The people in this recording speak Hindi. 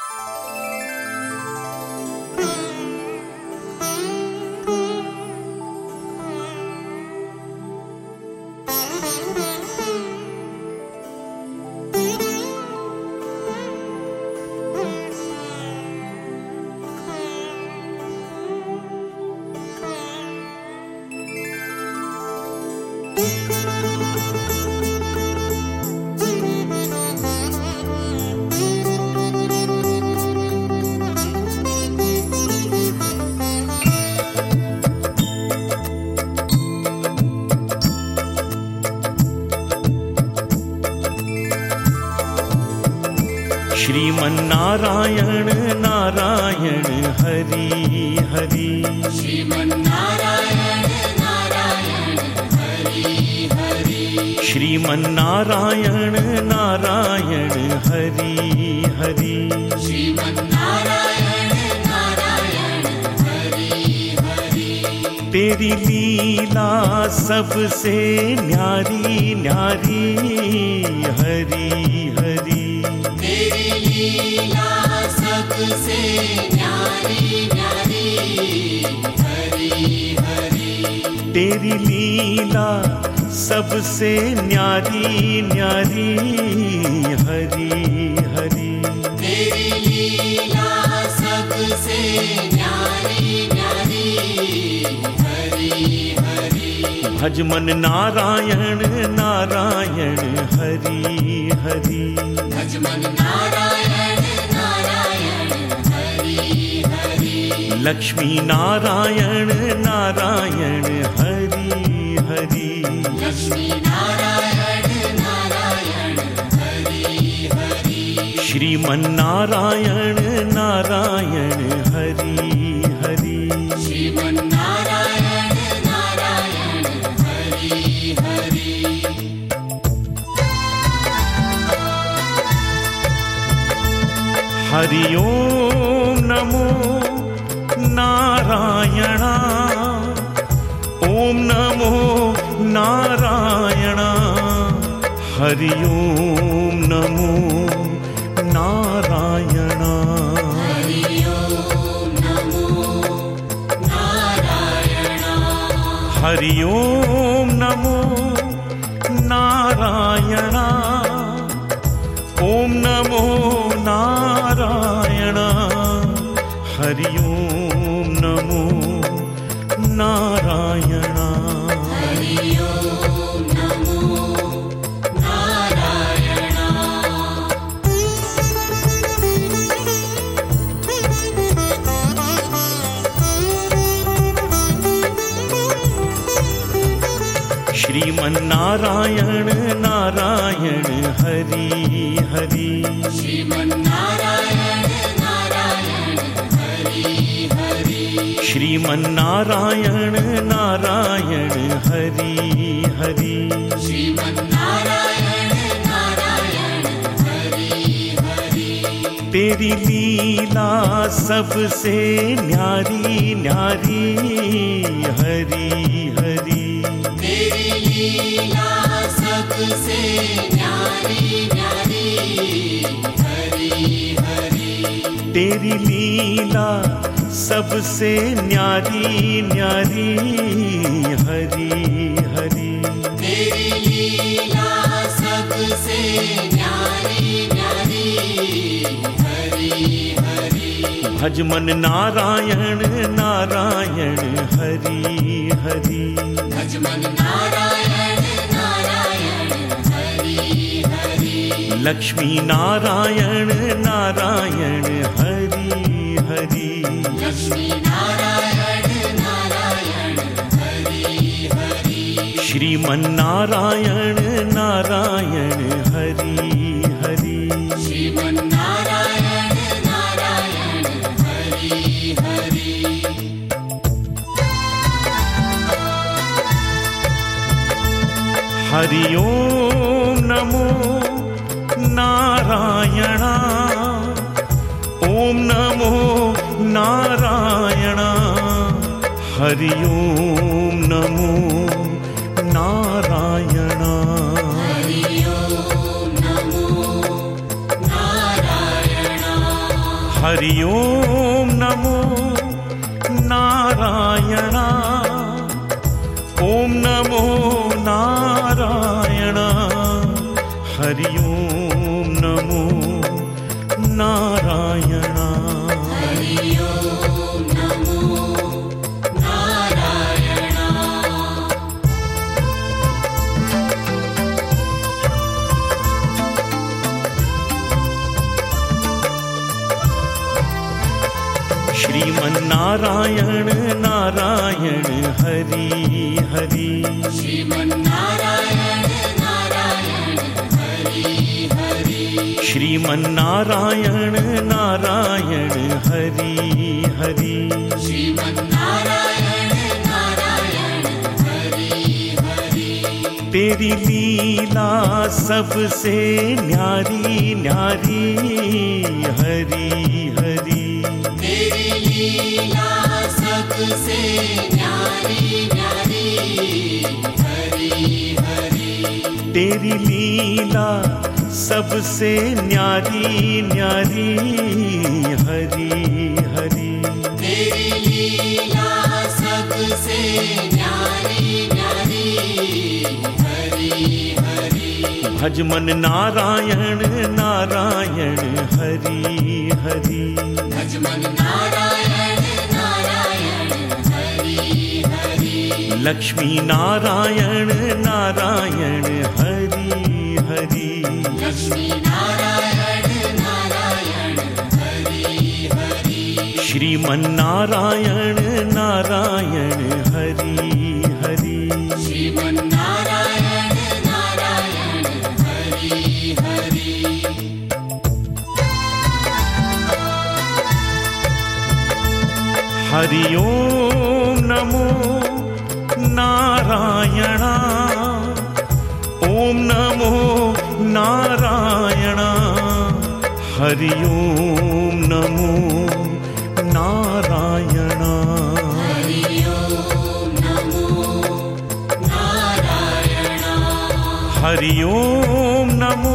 श्रीमन्नारायण नारायण हरि हरि। श्रीमन्नारायण नारायण हरि हरि। श्रीमन्नारायण नारायण हरि हरि। श्रीमन्नारायण नारायण हरि हरि। तेरी लीला सबसे न्यारी न्यारी हरि हरि। तेरी लीला सबसे न्यारी न्यारी हरि हरि। तेरी लीला सबसे न्यारी न्यारी हरि हरि। तेरी लीला सबसे न्यारी न्यारी हरि हरि। भज मन नारायण नारायण हरि हरि। भज मन नारायण नारायण हरि हरि। लक्ष्मी नारायण नारायण हरि हरि। लक्ष्मी नारायण नारायण हरि हरि। श्रीमन्नारायण नारायण हरि हरि। श्रीमन्नारायण नारायण हरि हरि। हरि ओम नमो नारायण। ओम नमो नारायण। हरि ओम नमो नारायण। हरि ओम नमो नारायण। हरि ओम नमो नारायण। ओम नमो नारायण। हरि ओम नमो नारायण। हरि ओम नमो नारायण। श्रीमन्नारायण नारायण हरि हरि। श्रीमन्नारायण नारायण हरि हरि। श्रीमन्नारायण नारायण हरि हरि। श्रीमन्नारायण नारायण हरि हरि। तेरी लीला सबसे न्यारी न्यारी हरि हरि। तेरी लीला सबसे न्यारी न्यारी हरि हरि। तेरी लीला सबसे न्यारी न्यारी हरि हरि। तेरी लीला सबसे न्यारी न्यारी हरि हरि। भज मन नारायण नारायण हरि हरि। भज मन नारायण नारायण हरि हरि। लक्ष्मी नारायण नारायण हरि हरि। लक्ष्मी नारायण नारायण हरि हरि। श्रीमन्नारायण नारायण हरि हरि। श्रीमन्नारायण नारायण हरि हरि। हरि ओम नमो नारायण। ओम नमो नारायण। हरि ओम नमो नारायण। हरि ओम नमो नारायण। हरि ओम नमो नारायण ओम नमो नारायण हरि ओम नमो नारायण हरि ओम नमो नारायण श्रीमन्नारायण नारायण हरि हरि श्रीमन्नारायण नारायण हरि हरि श्रीमन्नारायण नारायण हरि हरि श्रीमन्नारायण नारायण हरि हरि तेरी लीला सबसे न्यारी न्यारी हरि हरि तेरी लीला सबसे न्यारी न्यारी हरि हरि तेरी लीला सबसे न्यारी न्यारी हरि हरि तेरी लीला सबसे न्यारी न्यारी हरि हरि भज मन नारायण नारायण हरि हरि भजमन नारायण नारायण हरि हरि लक्ष्मी नारायण नारायण हरि हरि लक्ष्मी नारायण नारायण हरि हरि श्रीमन्नारायण नारायण हरि हरि श्रीमन्नारायण नारायण हरि हरि हरि ओम नमो नारायण ओम नमो नारायण हरि ओम नमो नारायण हरि ओम नमो नारायण हरि ओम नमो